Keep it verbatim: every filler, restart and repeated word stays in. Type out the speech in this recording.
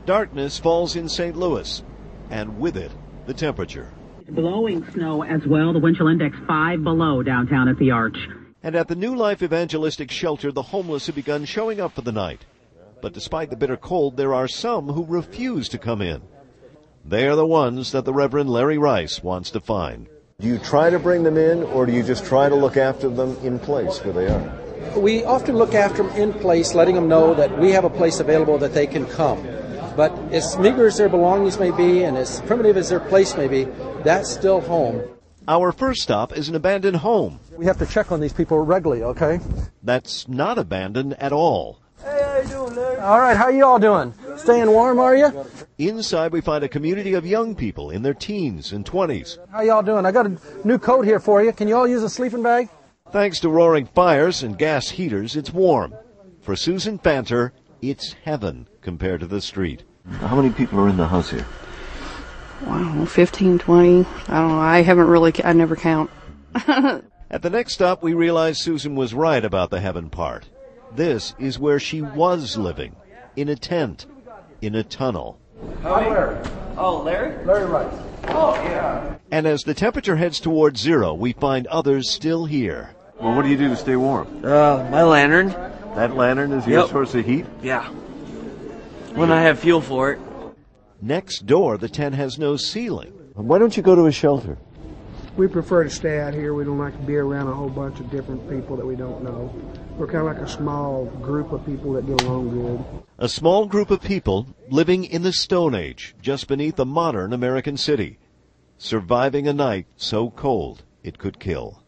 Darkness falls in Saint Louis, and with it, the temperature. Blowing snow as well. The wind chill index five below downtown at the Arch. And at the New Life Evangelistic Shelter, the homeless have begun showing up for the night. But despite the bitter cold, there are some who refuse to come in. They are the ones that the Reverend Larry Rice wants to find. Do you try to bring them in, or do you just try to look after them in place where they are? We often look after them in place, letting them know that we have a place available that they can come. But as meager as their belongings may be and as primitive as their place may be, that's still home. Our first stop is an abandoned home. We have to check on these people regularly, okay? That's not abandoned at all. Hey, how you doing, Larry? All right, how you all doing? Staying warm, are you? Inside, we find a community of young people in their teens and twenties. How y'all doing? I got a new coat here for you. Can you all use a sleeping bag? Thanks to roaring fires and gas heaters, it's warm. For Susan Fanter, it's heaven compared to the street. How many people are in the house here? Wow, fifteen, twenty. I don't know. I haven't really, I never count. At the next stop, we realize Susan was right about the heaven part. This is where she was living, in a tent, in a tunnel. Hi, Larry. Oh, Larry? Larry Rice. Oh, yeah. And as the temperature heads towards zero, we find others still here. Well, what do you do to stay warm? Uh, my lantern. That lantern is your Yep. source of heat? Yeah. When I have fuel for it. Next door, the tent has no ceiling. Why don't you go to a shelter? We prefer to stay out here. We don't like to be around a whole bunch of different people that we don't know. We're kind of like a small group of people that get along good. A small group of people living in the Stone Age, just beneath a modern American city, surviving a night so cold it could kill.